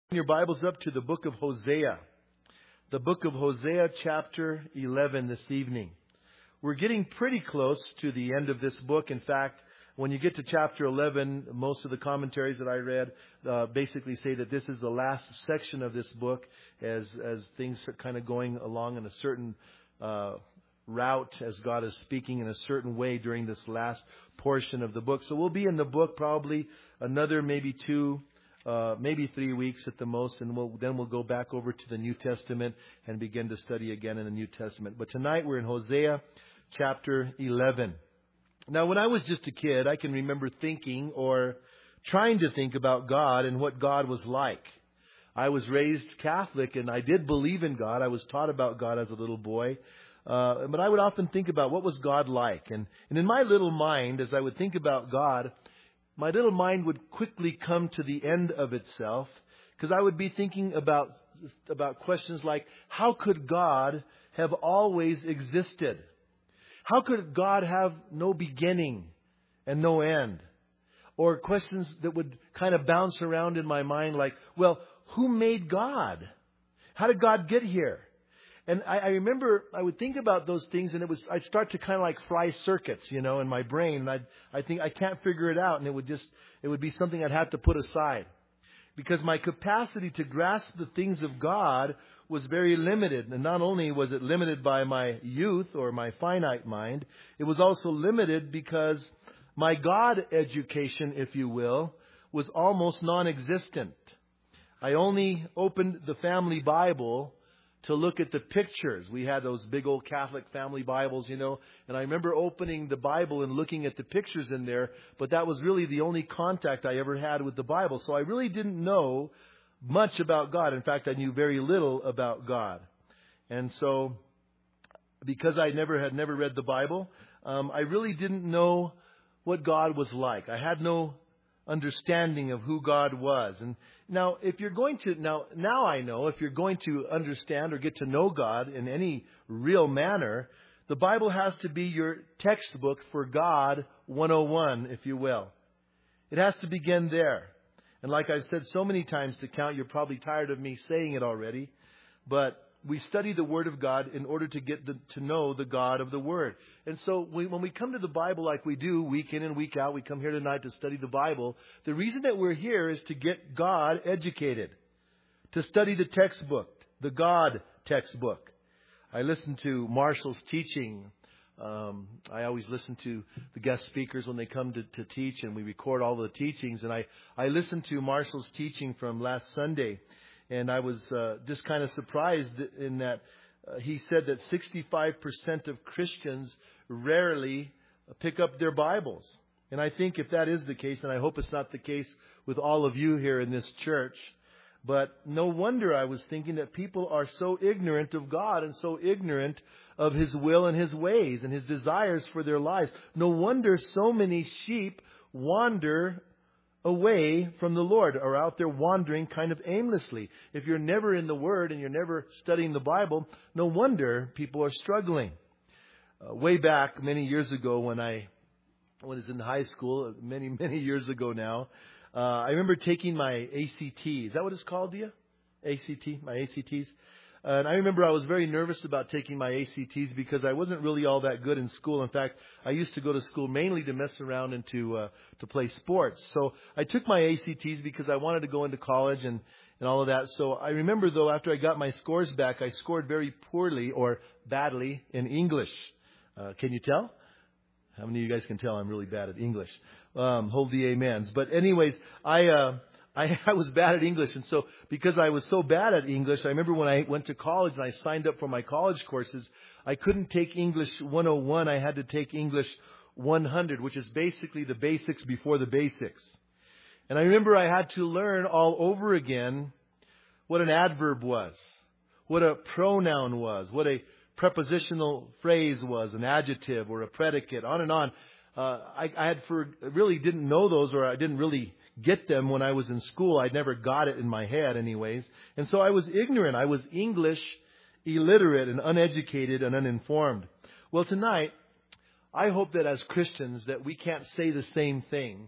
Your Bibles up to the book of Hosea. The book of Hosea, chapter 11 this evening. We're getting pretty close to the end of this book. In fact, when you get to chapter 11, most of the commentaries that I read basically say that this is the last section of this book as things are kind of going along in a certain route as God is speaking in a certain way during this last portion of the book. So we'll be in the book probably another maybe 3 weeks at the most, and then we'll go back over to the New Testament and begin to study again in the New Testament. But tonight we're in Hosea chapter 11. Now, when I was just a kid, I can remember thinking or trying to think about God and what God was like. I was raised Catholic, and I did believe in God. I was taught about God as a little boy. But I would often think about what was God like. And in my little mind, as I would think about God, my little mind would quickly come to the end of itself, because I would be thinking about questions like, how could God have always existed? How could God have no beginning and no end? Or questions that would kind of bounce around in my mind like, well, who made God? How did God get here? And I remember I would think about those things, and I'd start to kind of like fry circuits, in my brain. And I think I can't figure it out, and it would be something I'd have to put aside, because my capacity to grasp the things of God was very limited. And not only was it limited by my youth or my finite mind, it was also limited because my God education, if you will, was almost non-existent. I only opened the family Bible to look at the pictures. We had those big old Catholic family Bibles, and I remember opening the Bible and looking at the pictures in there, but that was really the only contact I ever had with the Bible. So I really didn't know much about God. In fact, I knew very little about God. And so, because I had never read the Bible, I really didn't know what God was like. I had no understanding of who God was. And now, if you're going to, now I know, if you're going to understand or get to know God in any real manner, the Bible has to be your textbook for God 101, if you will. It has to begin there. And like I've said so many times to count, you're probably tired of me saying it already, but we study the Word of God in order to get to know the God of the Word. And so when we come to the Bible like we do week in and week out, we come here tonight to study the Bible. The reason that we're here is to get God educated, to study the textbook, the God textbook. I listen to Marshall's teaching. I always listen to the guest speakers when they come to teach, and we record all the teachings. And I listened to Marshall's teaching from last Sunday. And I was just kind of surprised in that he said that 65% of Christians rarely pick up their Bibles. And I think if that is the case, and I hope it's not the case with all of you here in this church, but no wonder I was thinking that people are so ignorant of God and so ignorant of His will and His ways and His desires for their lives. No wonder so many sheep wander away from the Lord, or out there wandering kind of aimlessly. If you're never in the Word and you're never studying the Bible, no wonder people are struggling. Way back many years ago when I was in high school, many years ago now, I remember taking my ACT. Is that what it's called, do you? ACT, my ACTs. And I remember I was very nervous about taking my ACTs because I wasn't really all that good in school. In fact, I used to go to school mainly to mess around and to play sports. So I took my ACTs because I wanted to go into college and all of that. So I remember, though, after I got my scores back, I scored very poorly or badly in English. Can you tell? How many of you guys can tell I'm really bad at English? Hold the amens. But anyways, I was bad at English, and so because I was so bad at English, I remember when I went to college and I signed up for my college courses, I couldn't take English 101. I had to take English 100, which is basically the basics before the basics. And I remember I had to learn all over again what an adverb was, what a pronoun was, what a prepositional phrase was, an adjective or a predicate, on and on. I really didn't know those, or I didn't really get them when I was in school. I never got it in my head anyways. And so I was ignorant. I was English illiterate and uneducated and uninformed. Well, tonight, I hope that as Christians that we can't say the same thing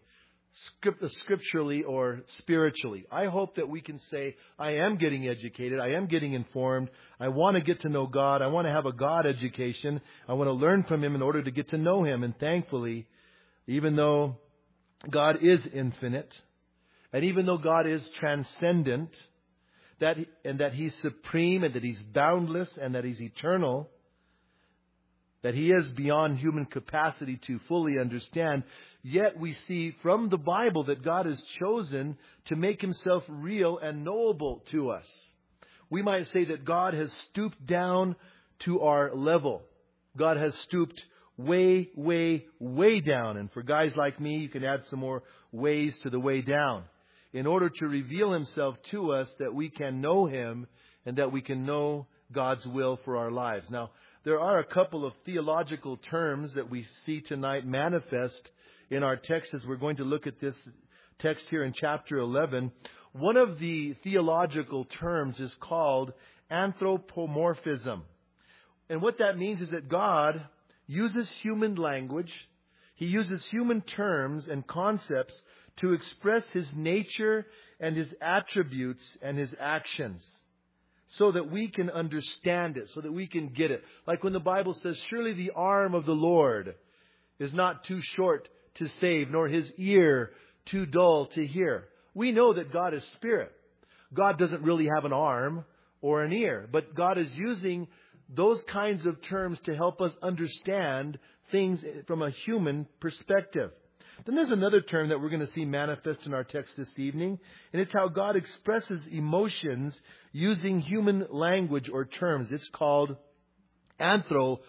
scripturally or spiritually. I hope that we can say, I am getting educated. I am getting informed. I want to get to know God. I want to have a God education. I want to learn from Him in order to get to know Him. And thankfully, even though God is infinite, and even though God is transcendent, that He's supreme, and that He's boundless, and that He's eternal, that He is beyond human capacity to fully understand, yet we see from the Bible that God has chosen to make Himself real and knowable to us. We might say that God has stooped down to our level. God has stooped way, way, way down. And for guys like me, you can add some more ways to the way down, in order to reveal Himself to us, that we can know Him and that we can know God's will for our lives. Now, there are a couple of theological terms that we see tonight manifest in our text as we're going to look at this text here in chapter 11. One of the theological terms is called anthropomorphism. And what that means is that God uses human language. He uses human terms and concepts to express His nature and His attributes and His actions, so that we can understand it, so that we can get it. Like when the Bible says, surely the arm of the Lord is not too short to save, nor His ear too dull to hear. We know that God is spirit. God doesn't really have an arm or an ear, but God is using those kinds of terms to help us understand things from a human perspective. Then there's another term that we're going to see manifest in our text this evening, and it's how God expresses emotions using human language or terms. It's called anthropopathisms.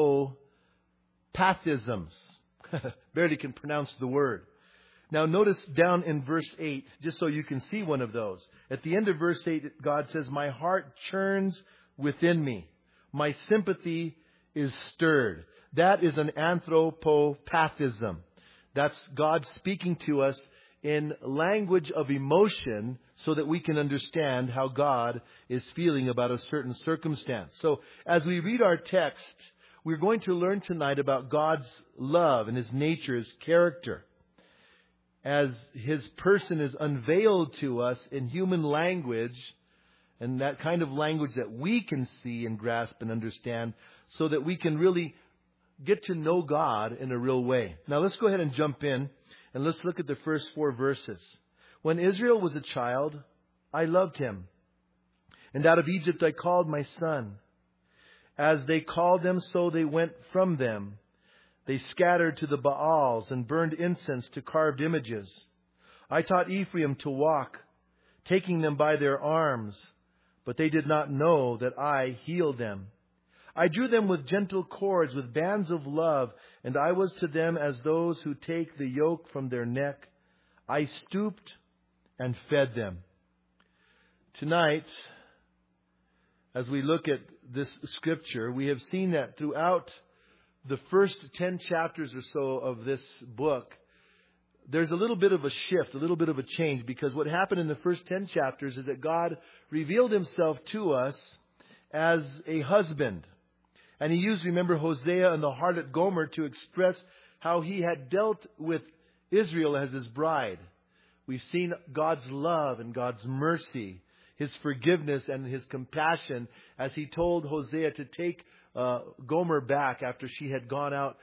Barely can pronounce the word. Now notice down in verse 8, just so you can see one of those. At the end of verse 8, God says, my heart churns within me. My sympathy is stirred. That is an anthropopathism. That's God speaking to us in language of emotion so that we can understand how God is feeling about a certain circumstance. So as we read our text, we're going to learn tonight about God's love and His nature, His character, as His person is unveiled to us in human language, and that kind of language that we can see and grasp and understand, so that we can really get to know God in a real way. Now let's go ahead and jump in, and let's look at the first 4 verses. When Israel was a child, I loved him, and out of Egypt I called my son. As they called them, so they went from them. They scattered to the Baals and burned incense to carved images. I taught Ephraim to walk, taking them by their arms, but they did not know that I healed them. I drew them with gentle cords, with bands of love, and I was to them as those who take the yoke from their neck. I stooped and fed them. Tonight, as we look at this scripture, we have seen that throughout the first 10 chapters or so of this book, there's a little bit of a shift, a little bit of a change, because what happened in the first 10 chapters is that God revealed Himself to us as a husband. And He used, remember, Hosea and the harlot Gomer to express how He had dealt with Israel as His bride. We've seen God's love and God's mercy, His forgiveness and His compassion, as He told Hosea to take Gomer back after she had gone out,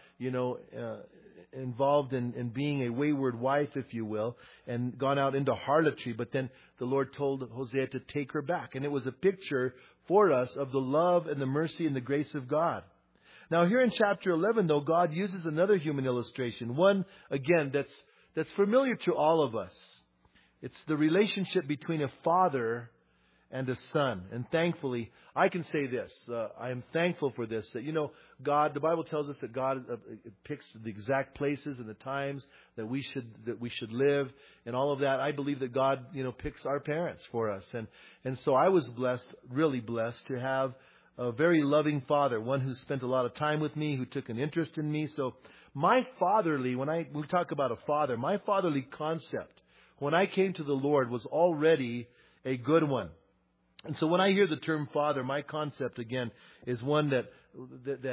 involved in being a wayward wife, if you will, and gone out into harlotry. But then the Lord told Hosea to take her back. And it was a picture for us of the love and the mercy and the grace of God. Now here in chapter 11, though, God uses another human illustration. One, again, that's familiar to all of us. It's the relationship between a father and a son. And thankfully, I can say this. I am thankful for this. That, God, the Bible tells us that God picks the exact places and the times that we should live and all of that. I believe that God, picks our parents for us. And so I was blessed, really blessed, to have a very loving father, one who spent a lot of time with me, who took an interest in me. So my fatherly, when we talk about a father, my fatherly concept when I came to the Lord was already a good one. And so when I hear the term father, my concept again is one that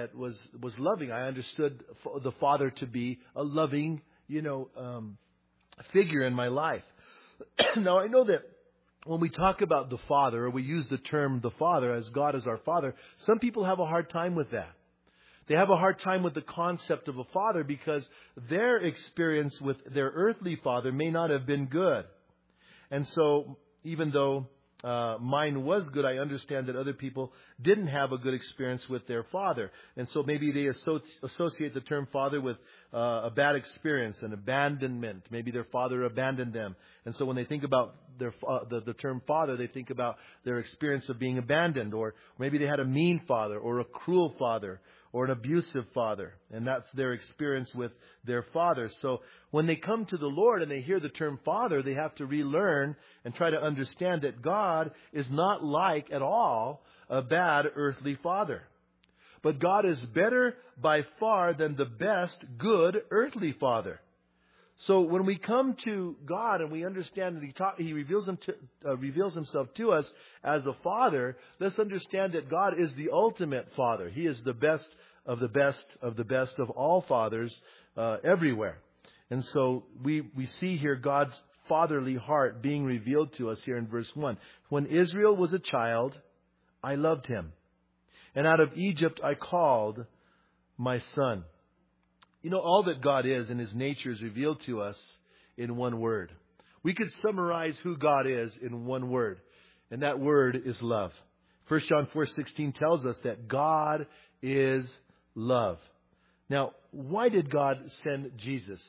was loving. I understood the father to be a loving, figure in my life. Now, I know that when we talk about the Father, or we use the term the Father as God as our Father, some people have a hard time with that. They have a hard time with the concept of a father because their experience with their earthly father may not have been good. And so, even though mine was good, I understand that other people didn't have a good experience with their father. And so maybe they associate the term father with a bad experience, an abandonment. Maybe their father abandoned them. And so when they think about the term father, they think about their experience of being abandoned. Or maybe they had a mean father or a cruel father or an abusive father. And that's their experience with their father. So when they come to the Lord and they hear the term Father, they have to relearn and try to understand that God is not like at all a bad earthly father. But God is better by far than the best good earthly father. So when we come to God and we understand that He reveals Himself to us as a Father, let's understand that God is the ultimate Father. He is the best of the best of the best of all fathers everywhere. And so we see here God's fatherly heart being revealed to us here in verse 1. When Israel was a child, I loved him. And out of Egypt I called my son. You know, all that God is and His nature is revealed to us in one word. We could summarize who God is in one word. And that word is love. 1 John 4:16 tells us that God is love. Now, why did God send Jesus?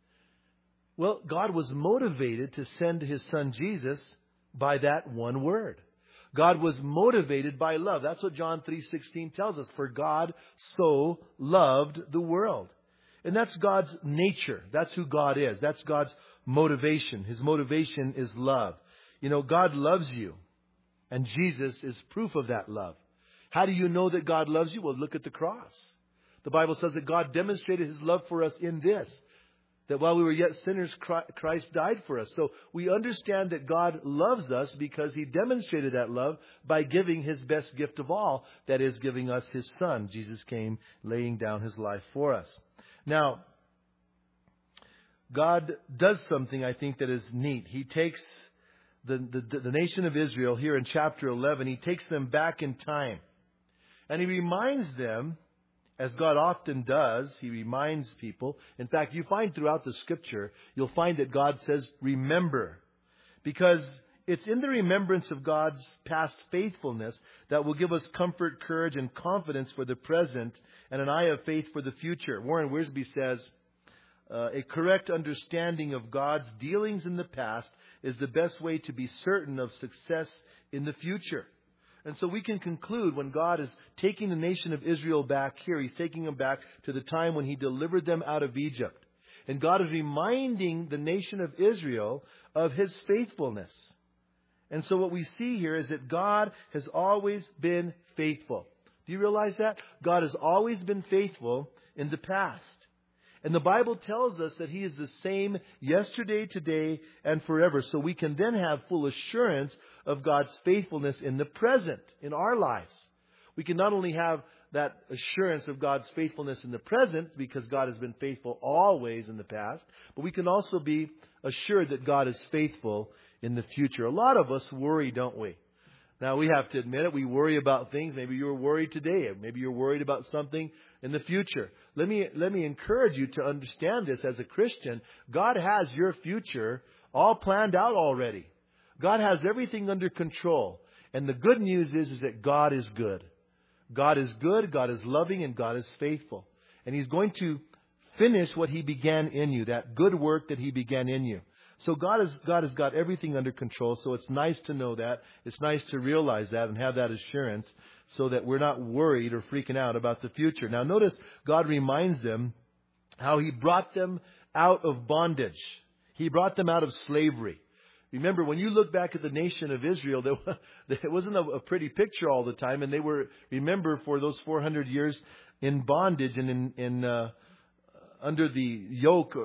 Well, God was motivated to send His Son Jesus by that one word. God was motivated by love. That's what John 3:16 tells us. For God so loved the world. And that's God's nature. That's who God is. That's God's motivation. His motivation is love. You know, God loves you. And Jesus is proof of that love. How do you know that God loves you? Well, look at the cross. The Bible says that God demonstrated His love for us in this. That while we were yet sinners, Christ died for us. So we understand that God loves us because He demonstrated that love by giving His best gift of all. That is, giving us His Son. Jesus came laying down His life for us. Now, God does something I think that is neat. He takes the nation of Israel here in chapter 11. He takes them back in time. And He reminds them, as God often does, He reminds people. In fact, you find throughout the Scripture, you'll find that God says, remember. Because it's in the remembrance of God's past faithfulness that will give us comfort, courage, and confidence for the present and an eye of faith for the future. Warren Wiersbe says, a correct understanding of God's dealings in the past is the best way to be certain of success in the future. And so we can conclude when God is taking the nation of Israel back here, He's taking them back to the time when He delivered them out of Egypt. And God is reminding the nation of Israel of His faithfulness. And so what we see here is that God has always been faithful. Do you realize that? God has always been faithful in the past. And the Bible tells us that He is the same yesterday, today, and forever. So we can then have full assurance of God's faithfulness in the present, in our lives. We can not only have that assurance of God's faithfulness in the present, because God has been faithful always in the past, but we can also be assured that God is faithful in the future. A lot of us worry, don't we? Now, we have to admit it. We worry about things. Maybe you're worried today. Maybe you're worried about something in the future. Let me encourage you to understand this as a Christian. God has your future all planned out already. God has everything under control. And the good news is that God is good. God is good, God is loving, and God is faithful. And He's going to finish what He began in you, that good work that He began in you. So God has got everything under control. So it's nice to know that. It's nice to realize that and have that assurance so that we're not worried or freaking out about the future. Now notice God reminds them how He brought them out of bondage. He brought them out of slavery. Remember, when you look back at the nation of Israel, it wasn't a pretty picture all the time. And they were, remember, for those 400 years in bondage and under the yoke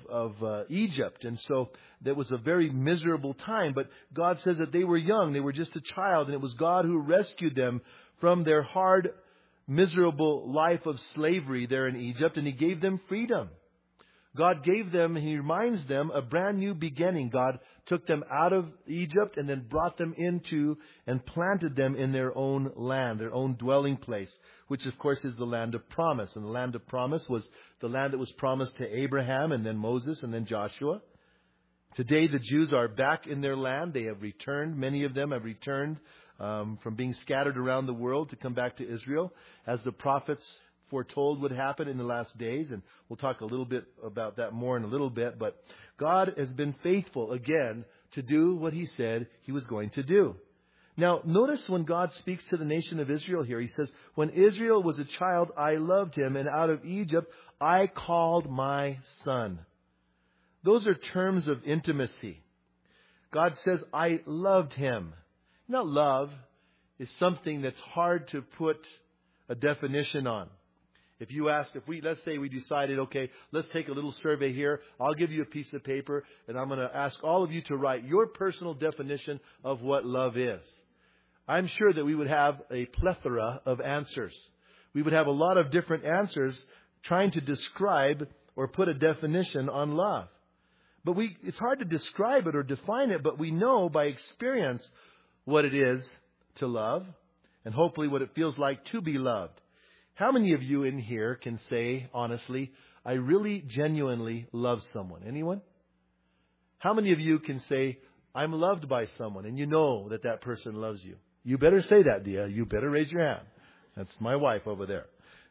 of Egypt. And so that was a very miserable time. But God says that they were young. They were just a child. And it was God who rescued them from their hard, miserable life of slavery there in Egypt. And He gave them freedom. God gave them, He reminds them, a brand new beginning. God took them out of Egypt and then brought them into and planted them in their own land, their own dwelling place, which of course is the land of promise. And the land of promise was the land that was promised to Abraham and then Moses and then Joshua. Today the Jews are back in their land. They have returned. Many of them have returned from being scattered around the world to come back to Israel, as the prophets foretold would happen in the last days. And we'll talk a little bit about that more in a little bit. But God has been faithful again to do what He said He was going to do. Now, notice when God speaks to the nation of Israel here, He says, when Israel was a child, I loved him, and out of Egypt I called my son. Those are terms of intimacy. God says, I loved him. Now, love is something that's hard to put a definition on. If you ask, let's say we decided, okay, let's take a little survey here. I'll give you a piece of paper, and I'm going to ask all of you to write your personal definition of what love is. I'm sure that we would have a plethora of answers. We would have a lot of different answers trying to describe or put a definition on love. But it's hard to describe it or define it, but we know by experience what it is to love and hopefully what it feels like to be loved. How many of you in here can say, honestly, I really genuinely love someone? Anyone? How many of you can say, I'm loved by someone, and you know that that person loves you? You better say that, Dia. You better raise your hand. That's my wife over there.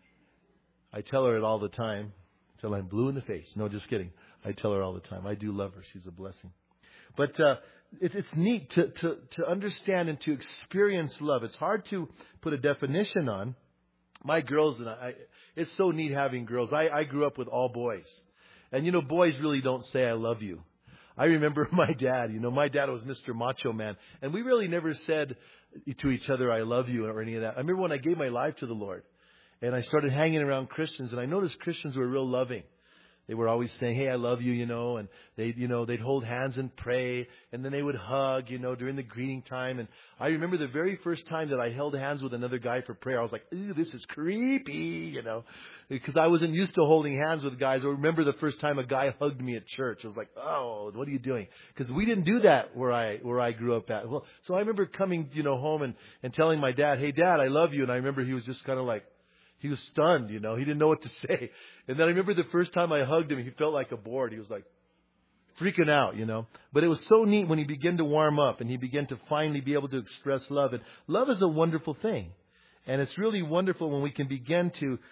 I tell her it all the time until I'm blue in the face. No, just kidding. I tell her all the time. I do love her. She's a blessing. But it's neat to understand and to experience love. It's hard to put a definition on. My girls and I, it's so neat having girls. I grew up with all boys. And, boys really don't say I love you. I remember my dad. My dad was Mr. Macho Man. And we really never said to each other, I love you or any of that. I remember when I gave my life to the Lord and I started hanging around Christians, and I noticed Christians were real loving. They were always saying, hey, I love you, and they'd hold hands and pray, and then they would hug, during the greeting time. And I remember the very first time that I held hands with another guy for prayer, I was like, ooh, this is creepy, because I wasn't used to holding hands with guys. I remember the first time a guy hugged me at church. I was like, oh, what are you doing? Because we didn't do that where I grew up at. Well, so I remember coming, home and telling my dad, hey, Dad, I love you. And I remember he was just kind of like, he was stunned, He didn't know what to say. And then I remember the first time I hugged him, he felt like a board. He was like freaking out, But it was so neat when he began to warm up and he began to finally be able to express love. And love is a wonderful thing. And it's really wonderful when we can begin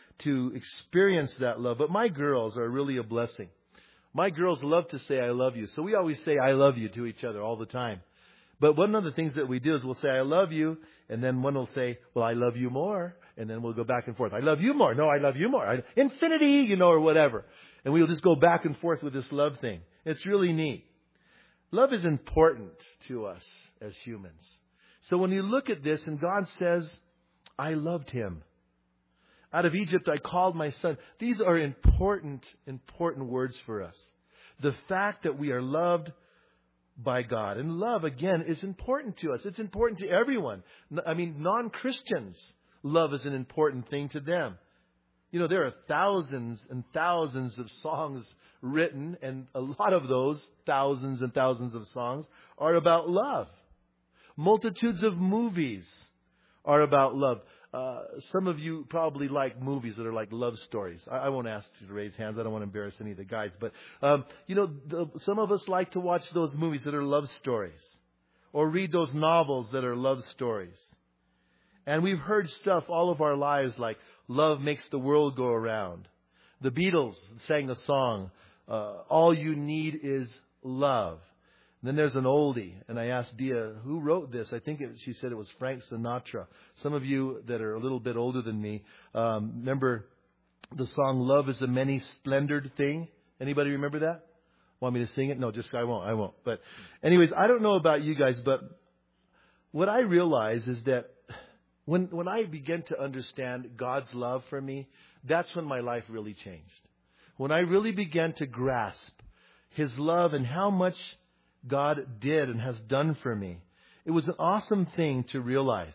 to experience that love. But my girls are really a blessing. My girls love to say, I love you. So we always say, I love you to each other all the time. But one of the things that we do is we'll say, I love you. And then one will say, well, I love you more. And then we'll go back and forth. I love you more. No, I love you more. Infinity, or whatever. And we'll just go back and forth with this love thing. It's really neat. Love is important to us as humans. So when you look at this and God says, I loved him. Out of Egypt, I called my son. These are important words for us. The fact that we are loved by God. And love, again, is important to us. It's important to everyone. Non-Christians, love is an important thing to them. There are thousands and thousands of songs written, and a lot of those thousands and thousands of songs are about love. Multitudes of movies are about love. Some of you probably like movies that are like love stories. I won't ask you to raise hands. I don't want to embarrass any of the guys. But, some of us like to watch those movies that are love stories or read those novels that are love stories. And we've heard stuff all of our lives like love makes the world go around. The Beatles sang a song, all you need is love. And then there's an oldie, and I asked Dia, who wrote this? I think she said it was Frank Sinatra. Some of you that are a little bit older than me, remember the song Love is a Many-Splendored Thing? Anybody remember that? Want me to sing it? No, I won't. But anyways, I don't know about you guys, but what I realize is that when I began to understand God's love for me, that's when my life really changed. When I really began to grasp His love and how much God did and has done for me, it was an awesome thing to realize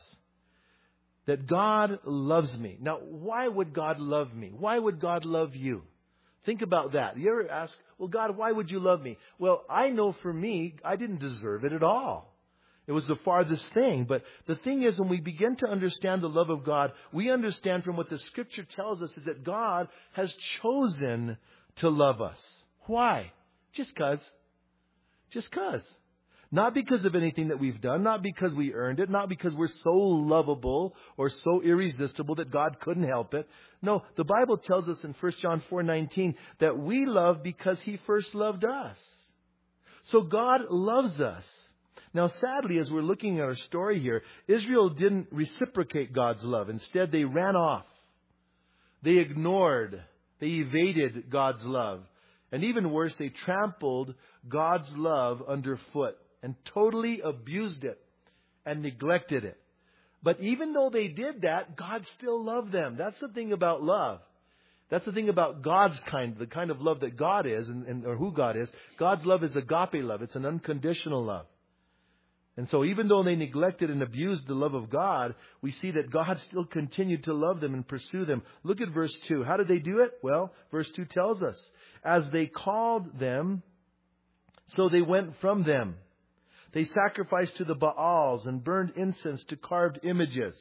that God loves me. Now, why would God love me? Why would God love you? Think about that. You ever ask, well, God, why would you love me? Well, I know for me, I didn't deserve it at all. It was the farthest thing. But the thing is, when we begin to understand the love of God, we understand from what the Scripture tells us is that God has chosen to love us. Why? Just 'cause. Just 'cause. Not because of anything that we've done, not because we earned it, not because we're so lovable or so irresistible that God couldn't help it. No, the Bible tells us in 1 John 4:19 that we love because He first loved us. So God loves us. Now, sadly, as we're looking at our story here, Israel didn't reciprocate God's love. Instead, they ran off. They ignored, they evaded God's love. And even worse, they trampled God's love underfoot and totally abused it and neglected it. But even though they did that, God still loved them. That's the thing about love. That's the thing about God's kind, the kind of love that God is or who God is. God's love is agape love. It's an unconditional love. And so even though they neglected and abused the love of God, we see that God still continued to love them and pursue them. Look at verse 2. How did they do it? Well, verse 2 tells us, as they called them, so they went from them. They sacrificed to the Baals and burned incense to carved images.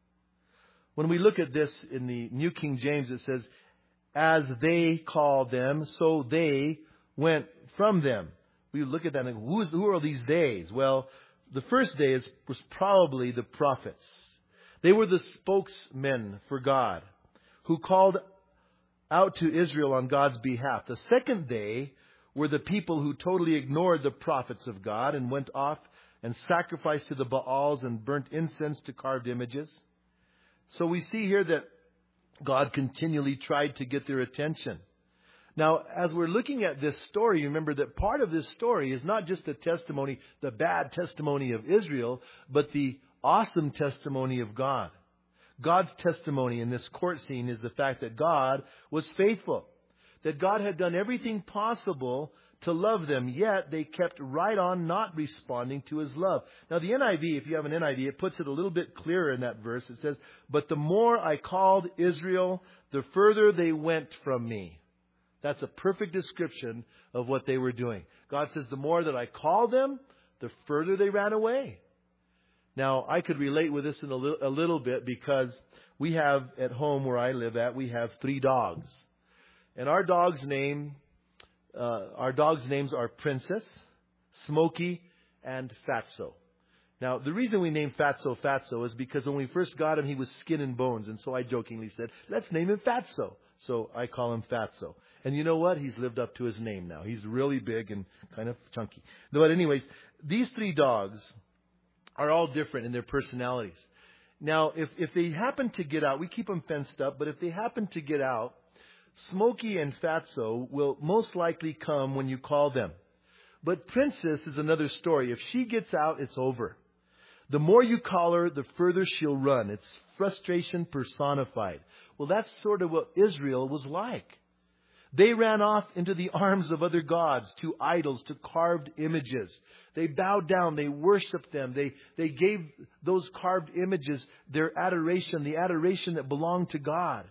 When we look at this in the New King James, it says, as they called them, so they went from them. We look at that and who are these days? Well, the first day was probably the prophets. They were the spokesmen for God who called out to Israel on God's behalf. The second day were the people who totally ignored the prophets of God and went off and sacrificed to the Baals and burnt incense to carved images. So we see here that God continually tried to get their attention. Now, as we're looking at this story, remember that part of this story is not just the testimony, the bad testimony of Israel, but the awesome testimony of God. God's testimony in this court scene is the fact that God was faithful, that God had done everything possible to love them, yet they kept right on not responding to His love. Now, the NIV, if you have an NIV, it puts it a little bit clearer in that verse. It says, but the more I called Israel, the further they went from me. That's a perfect description of what they were doing. God says, the more that I called them, the further they ran away. Now, I could relate with this in a little bit because we have at home where I live at, we have 3 dogs. And our dogs' names are Princess, Smokey, and Fatso. Now, the reason we named Fatso is because when we first got him, he was skin and bones. And so I jokingly said, let's name him Fatso. So I call him Fatso. And you know what? He's lived up to his name now. He's really big and kind of chunky. But anyways, these 3 dogs are all different in their personalities. Now, if they happen to get out, we keep them fenced up, but if they happen to get out, Smokey and Fatso will most likely come when you call them. But Princess is another story. If she gets out, it's over. The more you call her, the further she'll run. It's frustration personified. Well, that's sort of what Israel was like. They ran off into the arms of other gods, to idols, to carved images. They bowed down. They worshiped them. They gave those carved images their adoration, the adoration that belonged to God.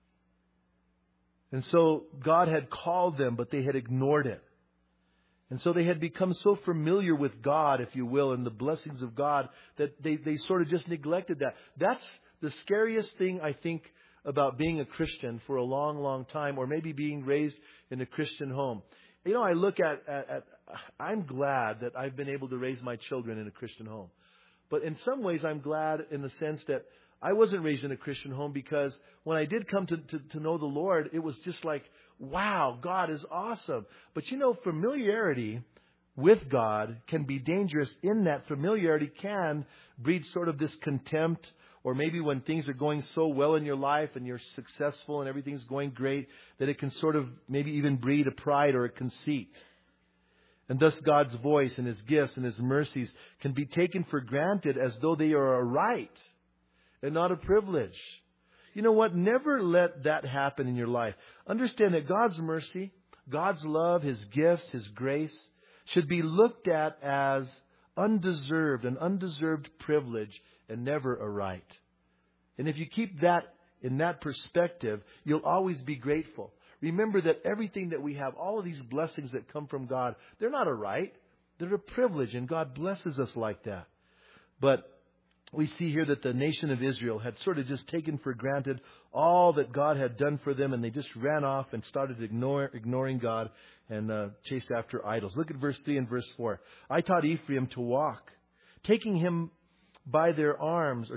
And so God had called them, but they had ignored it. And so they had become so familiar with God, if you will, and the blessings of God, that they sort of just neglected that. That's the scariest thing, I think, about being a Christian for a long, long time, or maybe being raised in a Christian home. You know, I look at I'm glad that I've been able to raise my children in a Christian home. But in some ways, I'm glad in the sense that I wasn't raised in a Christian home, because when I did come to know the Lord, it was just like, wow, God is awesome. But you know, familiarity with God can be dangerous, in that familiarity can breed sort of this contempt. Or maybe when things are going so well in your life and you're successful and everything's going great, that it can sort of maybe even breed a pride or a conceit. And thus God's voice and His gifts and His mercies can be taken for granted as though they are a right and not a privilege. You know what? Never let that happen in your life. Understand that God's mercy, God's love, His gifts, His grace should be looked at as undeserved, an undeserved privilege, and never a right. And if you keep that in that perspective, you'll always be grateful. remember that everything that we have, all of these blessings that come from God, they're not a right. They're a privilege, and God blesses us like that. But we see here that the nation of Israel had sort of just taken for granted all that God had done for them, and they just ran off and started ignoring God and chased after idols. Look at verse 3 and verse 4. I taught Ephraim to walk, taking them by their arms,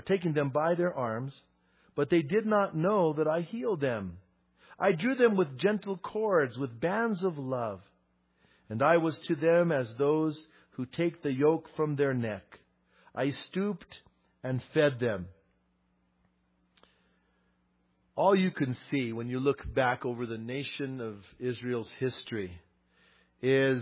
but they did not know that I healed them. I drew them with gentle cords, with bands of love. And I was to them as those who take the yoke from their neck. I stooped and fed them. All you can see when you look back over the nation of Israel's history is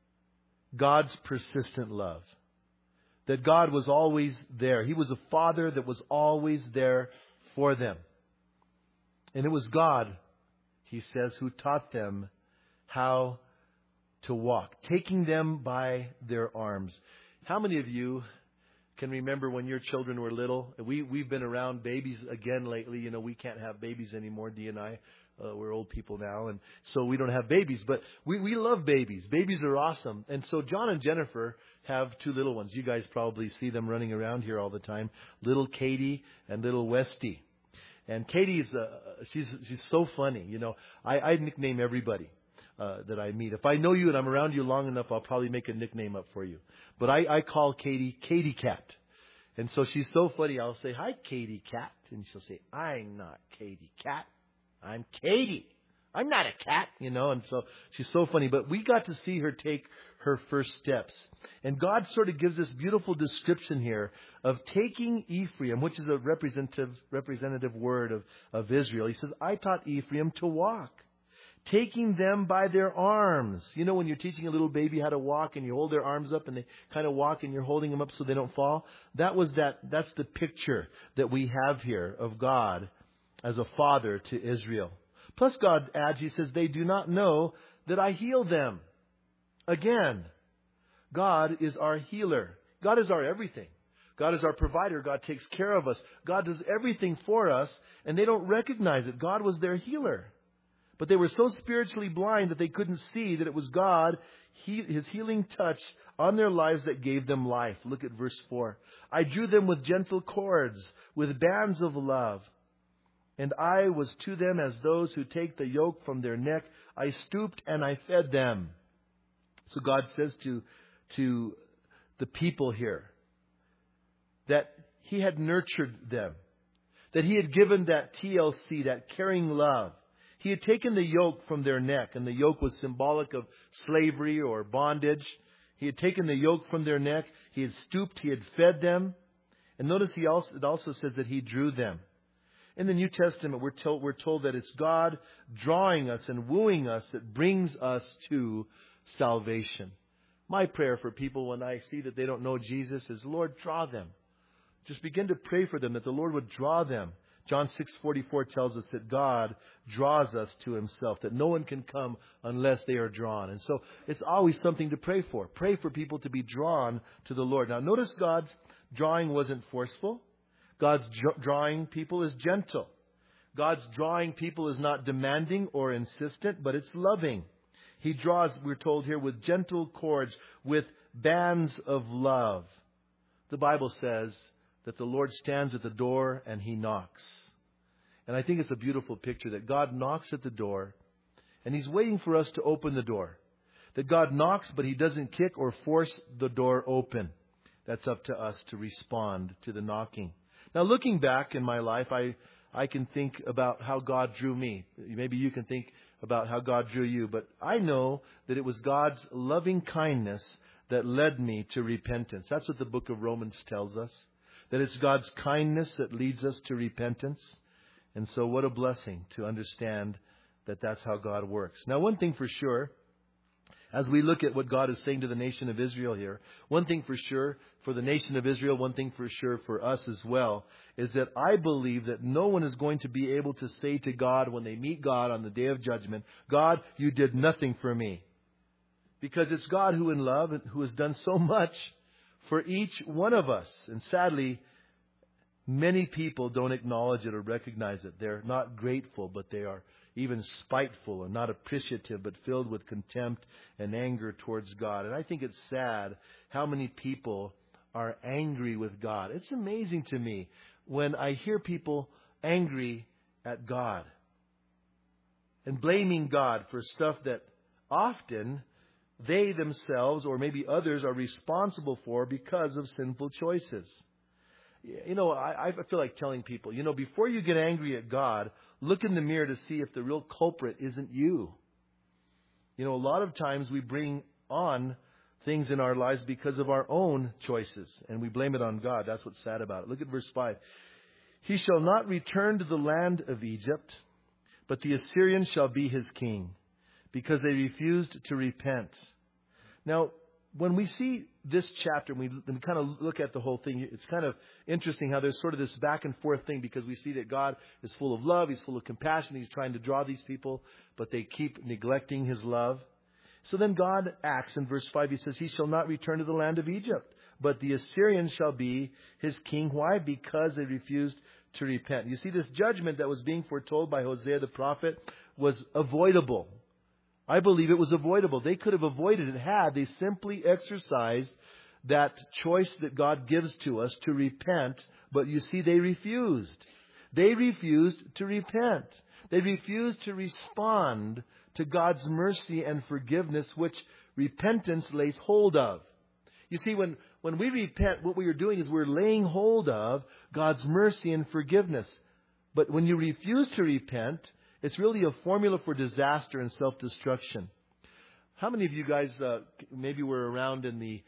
God's persistent love. That God was always there. He was a father that was always there for them. And it was God, he says, who taught them how to walk, taking them by their arms. How many of you can remember when your children were little? We've been around babies again lately. You know, we can't have babies anymore, Dee and I. We're old people now, and so we don't have babies. But we love babies. Babies are awesome. And so John and Jennifer have two little ones. You guys probably see them running around here all the time. Little Katie and little Westy. And Katie's she's so funny. You know, I nickname everybody that I meet. If I know you and I'm around you long enough, I'll probably make a nickname up for you. But I call Katie Katie Cat. And so she's so funny. I'll say, hi, Katie Cat. And she'll say, I'm not Katie Cat. I'm Katie. I'm not a cat, you know. And so she's so funny. But we got to see her take her first steps. And God sort of gives this beautiful description here of taking Ephraim, which is a representative word of Israel. He says, I taught Ephraim to walk, taking them by their arms. You know, when you're teaching a little baby how to walk and you hold their arms up and they kind of walk and you're holding them up so they don't fall. That's the picture that we have here of God as a father to Israel. Plus God adds, he says, they do not know that I heal them. Again, God is our healer. God is our everything. God is our provider. God takes care of us. God does everything for us, and they don't recognize it. God was their healer. But they were so spiritually blind that they couldn't see that it was God, His healing touch on their lives that gave them life. Look at verse 4. I drew them with gentle cords, with bands of love. And I was to them as those who take the yoke from their neck. I stooped and I fed them. So God says to the people here that He had nurtured them, that He had given that TLC, that caring love. He had taken the yoke from their neck, and the yoke was symbolic of slavery or bondage. He had taken the yoke from their neck. He had stooped. He had fed them. And notice it also says that He drew them. In the New Testament, we're told that it's God drawing us and wooing us that brings us to salvation. My prayer for people when I see that they don't know Jesus is, Lord, draw them. Just begin to pray for them that the Lord would draw them. John 6:44 tells us that God draws us to Himself, that no one can come unless they are drawn. And so it's always something to pray for. Pray for people to be drawn to the Lord. Now notice God's drawing wasn't forceful. God's drawing people is gentle. God's drawing people is not demanding or insistent, but it's loving. He draws, we're told here, with gentle cords, with bands of love. The Bible says that the Lord stands at the door and He knocks. And I think it's a beautiful picture that God knocks at the door and He's waiting for us to open the door. That God knocks, but He doesn't kick or force the door open. That's up to us to respond to the knocking. Now, looking back in my life, I can think about how God drew me. Maybe you can think about how God drew you. But I know that it was God's loving kindness that led me to repentance. That's what the book of Romans tells us. That it's God's kindness that leads us to repentance. And so what a blessing to understand that that's how God works. Now, one thing for sure, as we look at what God is saying to the nation of Israel here, one thing for sure for the nation of Israel, one thing for sure for us as well, is that I believe that no one is going to be able to say to God when they meet God on the day of judgment, God, you did nothing for me. Because it's God who in love and who has done so much for each one of us. And sadly, Many people don't acknowledge it or recognize it. They're not grateful, but they are even spiteful and not appreciative, but filled with contempt and anger towards God. And I think it's sad how many people are angry with God. It's amazing to me when I hear people angry at God and blaming God for stuff that often they themselves or maybe others are responsible for because of sinful choices. You know, I feel like telling people, you know, before you get angry at God, look in the mirror to see if the real culprit isn't you. You know, a lot of times we bring on things in our lives because of our own choices, and we blame it on God. That's what's sad about it. Look at verse 5. He shall not return to the land of Egypt, but the Assyrian shall be his king, because they refused to repent. Now, when we see this chapter, and we kind of look at the whole thing, it's kind of interesting how there's sort of this back and forth thing, because we see that God is full of love, He's full of compassion, He's trying to draw these people, but they keep neglecting His love. So then God acts in verse 5. He says, He shall not return to the land of Egypt, but the Assyrian shall be his king. Why? Because they refused to repent. You see, this judgment that was being foretold by Hosea the prophet was avoidable. I believe it was avoidable. They could have avoided it had they simply exercised that choice that God gives to us to repent. But you see, they refused. They refused to repent. They refused to respond to God's mercy and forgiveness, which repentance lays hold of. You see, when we repent, what we are doing is we're laying hold of God's mercy and forgiveness. But when you refuse to repent, it's really a formula for disaster and self-destruction. How many of you guys maybe were around in the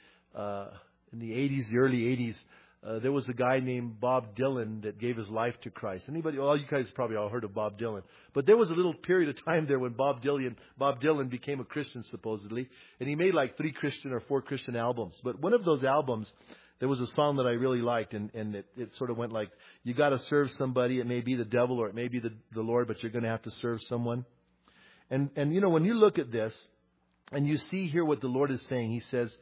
80s, the early 80s? There was a guy named Bob Dylan that gave his life to Christ. Anybody? Well, you guys probably all heard of Bob Dylan. But there was a little period of time there when Bob Dylan became a Christian, supposedly. And he made like 3 Christian or 4 Christian albums. But one of those albums, there was a song that I really liked. And it sort of went like, you got to serve somebody. It may be the devil or it may be the Lord, but you're going to have to serve someone. And you know, when you look at this and you see here what the Lord is saying, He says,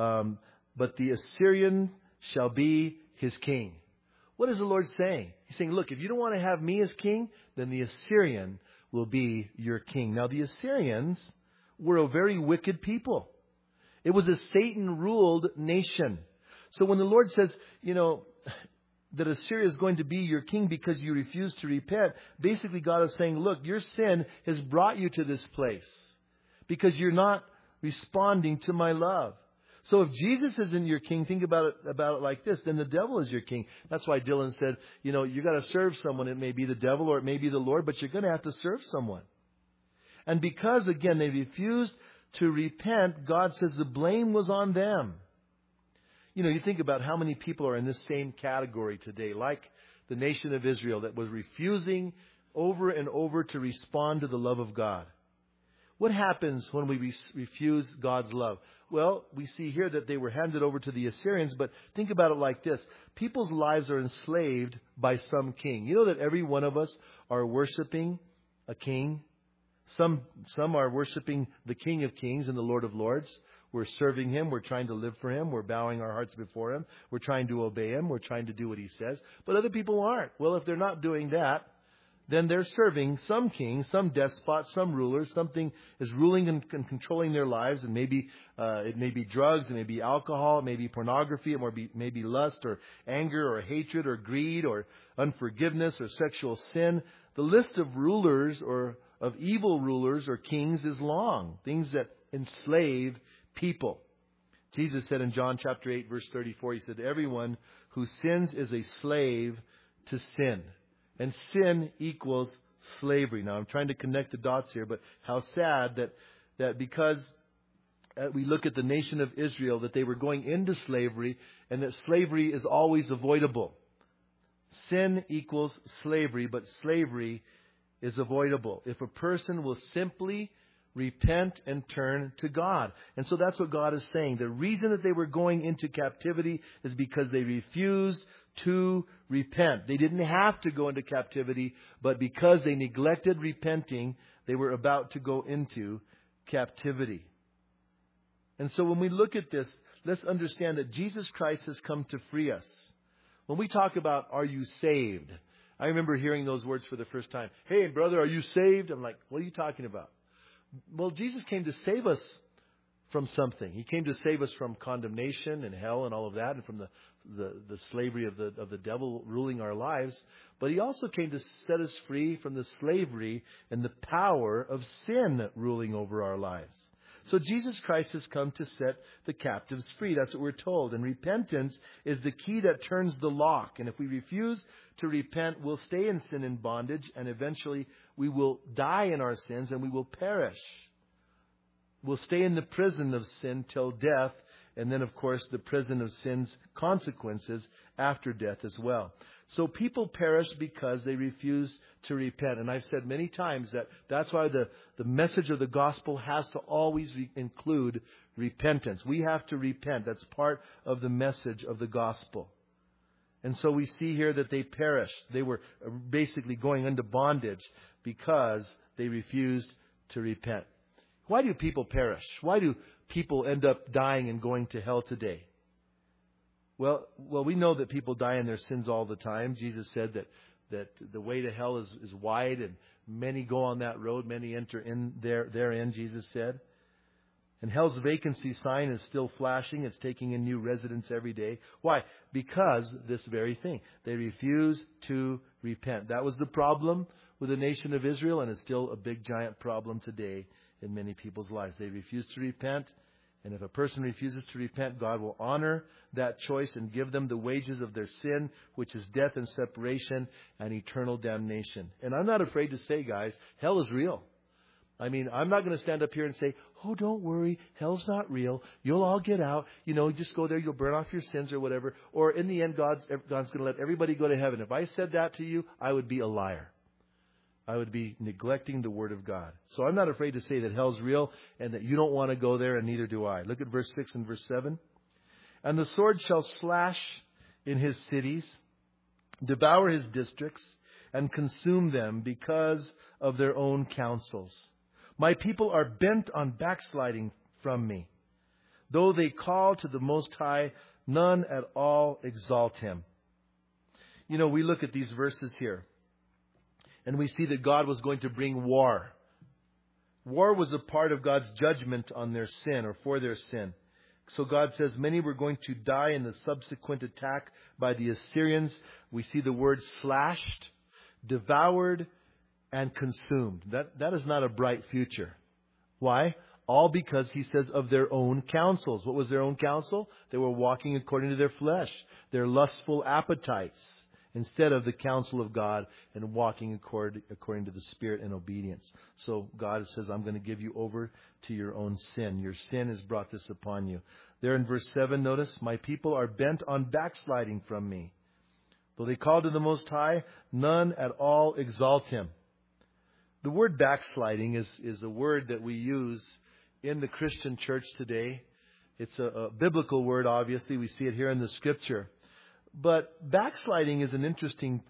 but the Assyrian shall be his king. What is the Lord saying? He's saying, look, if you don't want to have me as king, then the Assyrian will be your king. Now, the Assyrians were a very wicked people. It was a Satan-ruled nation. So when the Lord says, you know, that Assyria is going to be your king because you refuse to repent, basically God is saying, look, your sin has brought you to this place because you're not responding to my love. So if Jesus isn't your king, think about it like this, then the devil is your king. That's why Dylan said, you know, you got to serve someone. It may be the devil or it may be the Lord, but you're going to have to serve someone. And because, again, they refused to repent, God says the blame was on them. You know, you think about how many people are in this same category today, like the nation of Israel that was refusing over and over to respond to the love of God. What happens when we refuse God's love? Well, we see here that they were handed over to the Assyrians, but think about it like this. People's lives are enslaved by some king. You know that every one of us are worshiping a king? Some are worshiping the King of Kings and the Lord of Lords. We're serving Him. We're trying to live for Him. We're bowing our hearts before Him. We're trying to obey Him. We're trying to do what He says. But other people aren't. Well, if they're not doing that, then they're serving some king, some despot, some ruler. Something is ruling and controlling their lives. And maybe it may be drugs, it may be alcohol, it may be pornography, it may be lust or anger or hatred or greed or unforgiveness or sexual sin. The list of rulers or of evil rulers or kings is long. Things that enslave people. Jesus said in John chapter 8, verse 34, He said, everyone who sins is a slave to sin. And sin equals slavery. Now, I'm trying to connect the dots here, but how sad that because we look at the nation of Israel, that they were going into slavery, and that slavery is always avoidable. Sin equals slavery, but slavery is avoidable if a person will simply repent and turn to God. And so that's what God is saying. The reason that they were going into captivity is because they refused to repent. They didn't have to go into captivity, but because they neglected repenting, they were about to go into captivity. And so when we look at this, let's understand that Jesus Christ has come to free us. When we talk about, are you saved? I remember hearing those words for the first time. Hey, brother, are you saved? I'm like, what are you talking about? Well, Jesus came to save us from something. He came to save us from condemnation and hell and all of that, and from the slavery of the devil ruling our lives. But He also came to set us free from the slavery and the power of sin ruling over our lives. So Jesus Christ has come to set the captives free. That's what we're told. And repentance is the key that turns the lock. And if we refuse to repent, we'll stay in sin and bondage, and eventually we will die in our sins and we will perish. We'll stay in the prison of sin till death, and then, of course, the prison of sin's consequences after death as well. So people perish because they refuse to repent. And I've said many times that that's why the message of the gospel has to always include repentance. We have to repent. That's part of the message of the gospel. And so we see here that they perished. They were basically going into bondage because they refused to repent. Why do people perish? Why do people end up dying and going to hell today? Well, we know that people die in their sins all the time. Jesus said that the way to hell is wide, and many go on that road. Many enter in therein, Jesus said. And hell's vacancy sign is still flashing. It's taking in new residents every day. Why? Because this very thing. They refuse to repent. That was the problem with the nation of Israel, and it's still a big, giant problem today in many people's lives. They refuse to repent. And if a person refuses to repent, God will honor that choice and give them the wages of their sin, which is death and separation and eternal damnation. And I'm not afraid to say, guys, hell is real. I mean, I'm not going to stand up here and say, oh, don't worry, hell's not real. You'll all get out. Just go there, you'll burn off your sins or whatever. Or in the end, God's going to let everybody go to heaven. If I said that to you, I would be a liar. I would be neglecting the Word of God. So I'm not afraid to say that hell's real and that you don't want to go there, and neither do I. Look at verse 6 and verse 7. And the sword shall slash in his cities, devour his districts, and consume them because of their own counsels. My people are bent on backsliding from me. Though they call to the Most High, none at all exalt Him. We look at these verses here, and we see that God was going to bring war. War was a part of God's judgment on their sin, or for their sin. So God says many were going to die in the subsequent attack by the Assyrians. We see the word slashed, devoured, and consumed. That is not a bright future. Why? All because He says of their own counsels. What was their own counsel? They were walking according to their flesh, their lustful appetites, instead of the counsel of God and walking according to the Spirit and obedience. So God says, I'm going to give you over to your own sin. Your sin has brought this upon you. There in verse 7, notice, my people are bent on backsliding from me. Though they call to the Most High, none at all exalt Him. The word backsliding is a word that we use in the Christian church today. It's a biblical word, obviously. We see it here in the Scripture. But backsliding is an interesting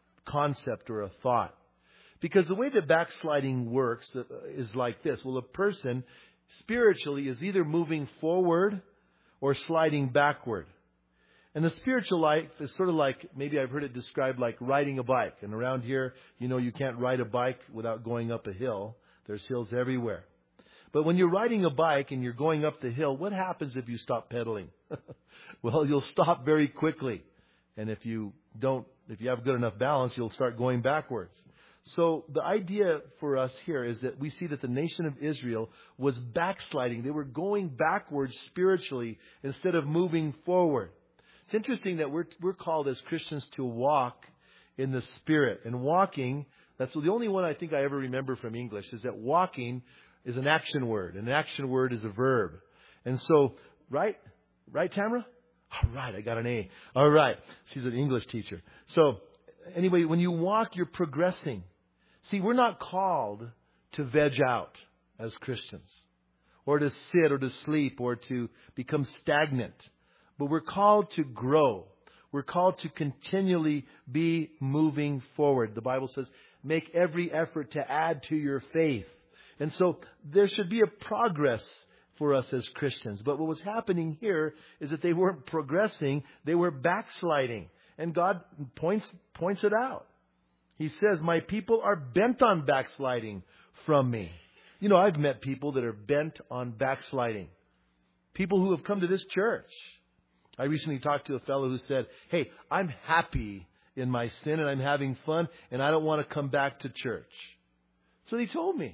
concept or a thought. Because the way that backsliding works is like this. Well, a person spiritually is either moving forward or sliding backward. And the spiritual life is sort of like, maybe I've heard it described like riding a bike. And around here, you can't ride a bike without going up a hill. There's hills everywhere. But when you're riding a bike and you're going up the hill, what happens if you stop pedaling? Well, you'll stop very quickly. And if you have good enough balance, you'll start going backwards. So the idea for us here is that we see that the nation of Israel was backsliding. They were going backwards spiritually instead of moving forward. It's interesting that we're called as Christians to walk in the Spirit. And walking, that's the only one I think I ever remember from English, is that walking is an action word. An action word is a verb. And so, right, Tamara? All right, I got an A. All right. She's an English teacher. So, anyway, when you walk, you're progressing. See, we're not called to veg out as Christians, or to sit or to sleep or to become stagnant. But we're called to grow. We're called to continually be moving forward. The Bible says, make every effort to add to your faith. And so there should be a progress for us as Christians. But what was happening here is that they weren't progressing, they were backsliding. And God points it out. He says, my people are bent on backsliding from me. You know, I've met people that are bent on backsliding. People who have come to this church. I recently talked to a fellow who said, hey, I'm happy in my sin and I'm having fun and I don't want to come back to church. So he told me.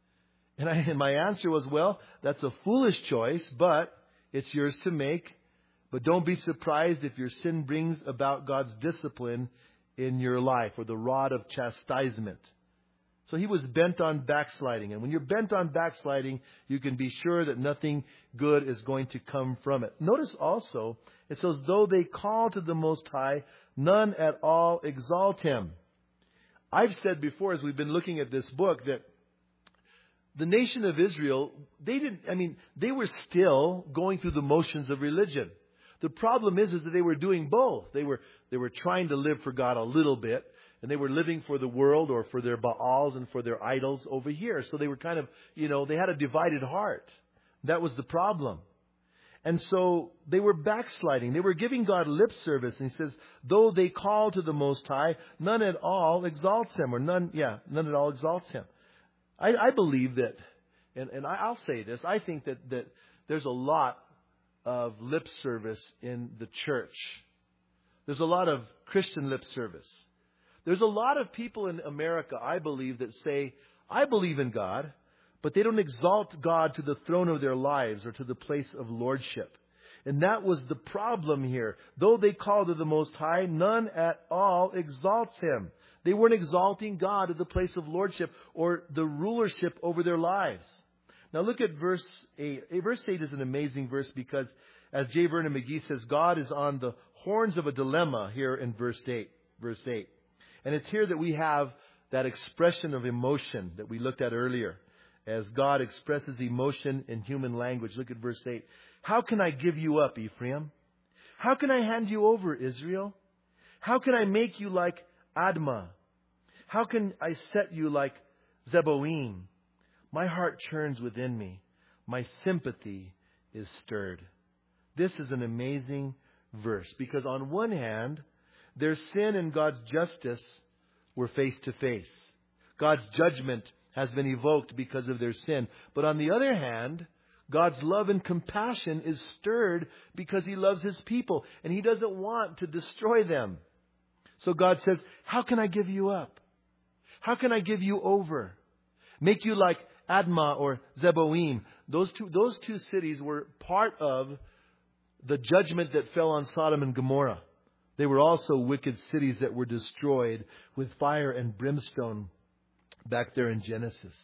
And my answer was, well, that's a foolish choice, but it's yours to make. But don't be surprised if your sin brings about God's discipline in your life, or the rod of chastisement. So he was bent on backsliding. And when you're bent on backsliding, you can be sure that nothing good is going to come from it. Notice also, it says, though they call to the Most High, none at all exalt Him. I've said before, as we've been looking at this book, that the nation of Israel, they were still going through the motions of religion. The problem is that they were doing both. They were trying to live for God a little bit, and they were living for the world or for their Baals and for their idols over here. So they were kind of, they had a divided heart. That was the problem. And so they were backsliding. They were giving God lip service. And He says, though they call to the Most High, none at all exalts Him. Or none at all exalts Him. I believe that, and I'll say this, I think that there's a lot of lip service in the church. There's a lot of Christian lip service. There's a lot of people in America, I believe, that say, I believe in God, but they don't exalt God to the throne of their lives or to the place of lordship. And that was the problem here. Though they call to the Most High, none at all exalts Him. They weren't exalting God to the place of lordship or the rulership over their lives. Now look at verse 8. Verse 8 is an amazing verse because, as J. Vernon McGee says, God is on the horns of a dilemma here in verse 8. And it's here that we have that expression of emotion that we looked at earlier. As God expresses emotion in human language. Look at verse 8. How can I give you up, Ephraim? How can I hand you over, Israel? How can I make you like Admah? How can I set you like Zeboim? My heart churns within me. My sympathy is stirred. This is an amazing verse because on one hand, their sin and God's justice were face to face. God's judgment has been evoked because of their sin. But on the other hand, God's love and compassion is stirred because He loves His people and He doesn't want to destroy them. So God says, how can I give you up? How can I give you over? Make you like Admah or Zeboim. Those two cities were part of the judgment that fell on Sodom and Gomorrah. They were also wicked cities that were destroyed with fire and brimstone back there in Genesis.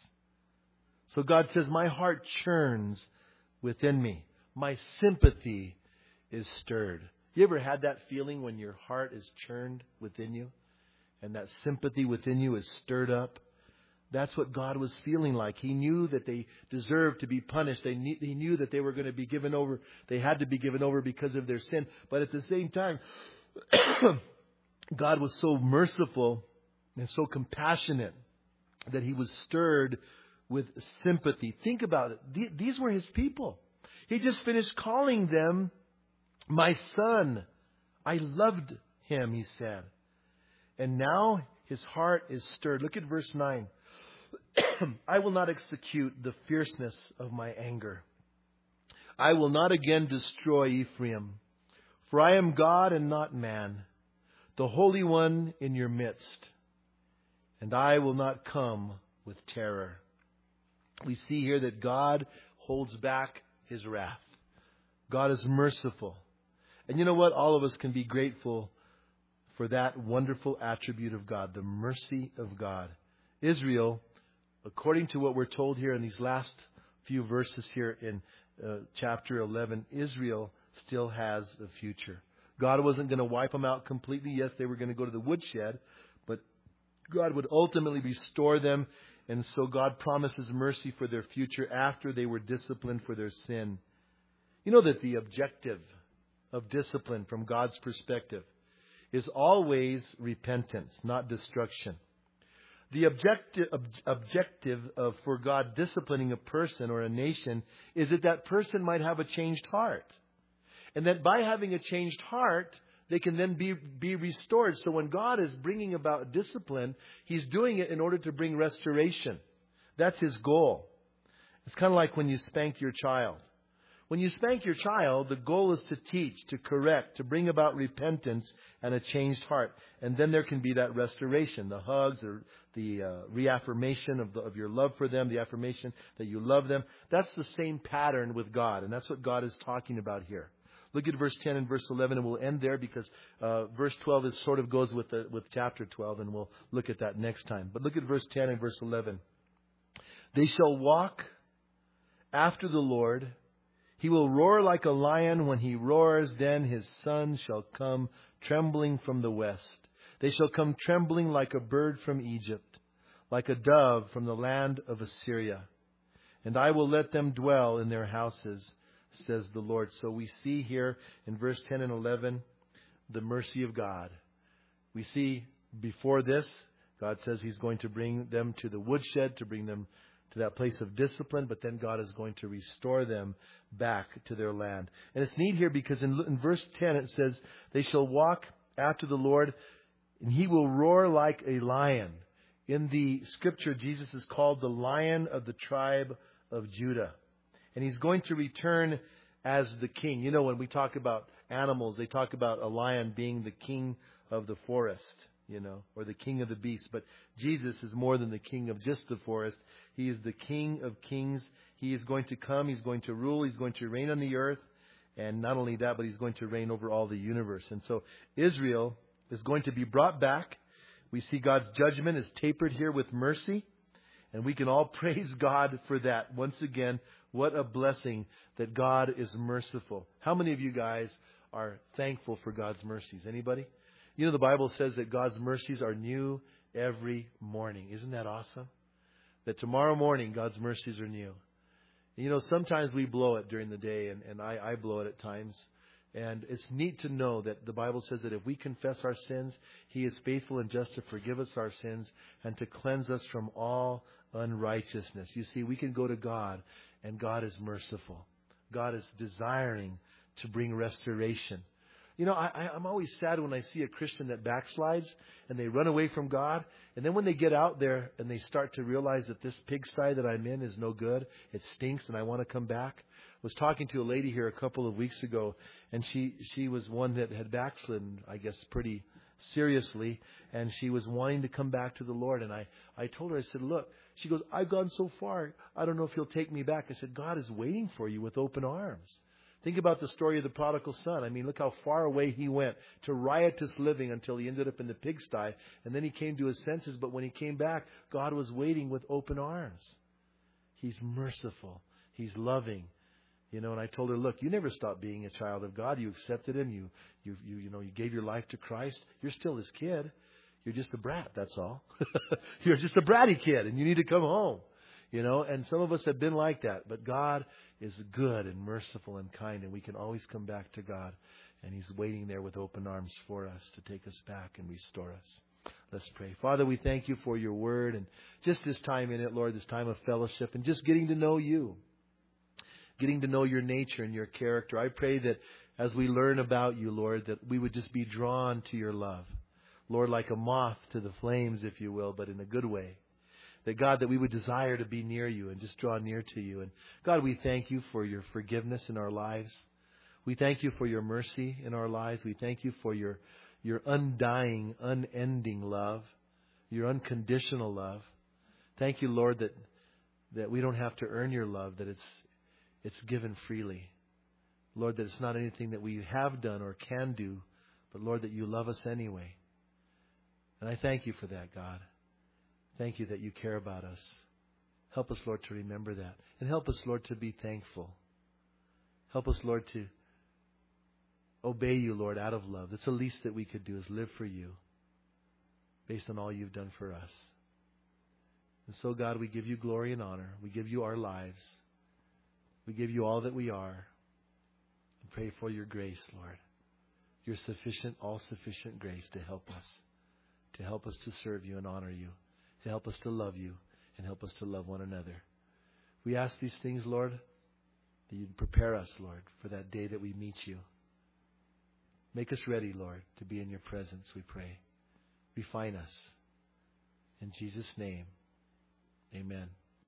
So God says, my heart churns within me. My sympathy is stirred. You ever had that feeling when your heart is churned within you and that sympathy within you is stirred up? That's what God was feeling like. He knew that they deserved to be punished. He knew that they were going to be given over. They had to be given over because of their sin. But at the same time, God was so merciful and so compassionate that He was stirred with sympathy. Think about it. These were His people. He just finished calling them my son. I loved him, He said. And now His heart is stirred. Look at verse 9. I will not execute the fierceness of my anger. I will not again destroy Ephraim. For I am God and not man, the Holy One in your midst. And I will not come with terror. We see here that God holds back His wrath. God is merciful. And you know what? All of us can be grateful for that wonderful attribute of God, the mercy of God. Israel, according to what we're told here in these last few verses here in chapter 11, Israel still has a future. God wasn't going to wipe them out completely. Yes, they were going to go to the woodshed, but God would ultimately restore them. And so God promises mercy for their future after they were disciplined for their sin. You know that the objective of discipline from God's perspective is always repentance, not destruction. The objective for God disciplining a person or a nation is that person might have a changed heart. And that by having a changed heart, they can then be restored. So when God is bringing about discipline, He's doing it in order to bring restoration. That's His goal. It's kind of like when you spank your child. When you spank your child, the goal is to teach, to correct, to bring about repentance and a changed heart. And then there can be that restoration, the hugs or the reaffirmation of your love for them, the affirmation that you love them. That's the same pattern with God, and that's what God is talking about here. Look at verse 10 and verse 11, and we'll end there because verse 12 sort of goes with chapter 12, and we'll look at that next time. But look at verse 10 and verse 11. They shall walk after the Lord. He will roar like a lion. When he roars, then his sons shall come trembling from the west. They shall come trembling like a bird from Egypt, like a dove from the land of Assyria. And I will let them dwell in their houses, says the Lord. So we see here in verse 10 and 11 the mercy of God. We see before this, God says He's going to bring them to the woodshed, to bring them to that place of discipline, but then God is going to restore them back to their land. And it's neat here because in verse 10 it says, they shall walk after the Lord, and He will roar like a lion. In the scripture, Jesus is called the Lion of the tribe of Judah. And He's going to return as the king. You know, when we talk about animals, they talk about a lion being the king of the forest, you know, or the king of the beasts. But Jesus is more than the king of just the forest. He is the King of kings. He is going to come. He's going to rule. He's going to reign on the earth. And not only that, but He's going to reign over all the universe. And so Israel is going to be brought back. We see God's judgment is tapered here with mercy. And we can all praise God for that. Once again, what a blessing that God is merciful. How many of you guys are thankful for God's mercies? Anybody? You know, the Bible says that God's mercies are new every morning. Isn't that awesome? That tomorrow morning, God's mercies are new. And you know, sometimes we blow it during the day, and I blow it at times. And it's neat to know that the Bible says that if we confess our sins, He is faithful and just to forgive us our sins and to cleanse us from all unrighteousness. You see, we can go to God, and God is merciful. God is desiring to bring restoration. You know, I'm always sad when I see a Christian that backslides and they run away from God. And then when they get out there and they start to realize that this pigsty that I'm in is no good, it stinks and I want to come back. I was talking to a lady here a couple of weeks ago, and she was one that had backslidden, I guess, pretty seriously. And she was wanting to come back to the Lord. And I told her, I said, look, she goes, I've gone so far. I don't know if He'll take me back. I said, God is waiting for you with open arms. Think about the story of the prodigal son. I mean, look how far away he went to riotous living until he ended up in the pigsty. And then he came to his senses. But when he came back, God was waiting with open arms. He's merciful. He's loving. You know, and I told her, look, you never stopped being a child of God. You accepted Him. You gave your life to Christ. You're still His kid. You're just a brat. That's all. You're just a bratty kid, and you need to come home. You know, and some of us have been like that. But God is good and merciful and kind, and we can always come back to God. And He's waiting there with open arms for us to take us back and restore us. Let's pray. Father, we thank You for Your word and just this time in it, Lord, this time of fellowship and just getting to know You, getting to know Your nature and Your character. I pray that as we learn about You, Lord, that we would just be drawn to Your love. Lord, like a moth to the flames, if you will, but in a good way. That, God, that we would desire to be near You and just draw near to You. And, God, we thank You for Your forgiveness in our lives. We thank You for Your mercy in our lives. We thank You for Your undying, unending love, Your unconditional love. Thank You, Lord, that we don't have to earn Your love, that it's given freely. Lord, that it's not anything that we have done or can do, but, Lord, that You love us anyway. And I thank You for that, God. Thank You that You care about us. Help us, Lord, to remember that. And help us, Lord, to be thankful. Help us, Lord, to obey You, Lord, out of love. That's the least that we could do, is live for You based on all You've done for us. And so, God, we give You glory and honor. We give You our lives. We give You all that we are. And pray for Your grace, Lord. Your sufficient, all-sufficient grace to help us to serve You and honor You, to help us to love You, and help us to love one another. We ask these things, Lord, that You'd prepare us, Lord, for that day that we meet You. Make us ready, Lord, to be in your presence, we pray. Refine us. In Jesus' name, amen.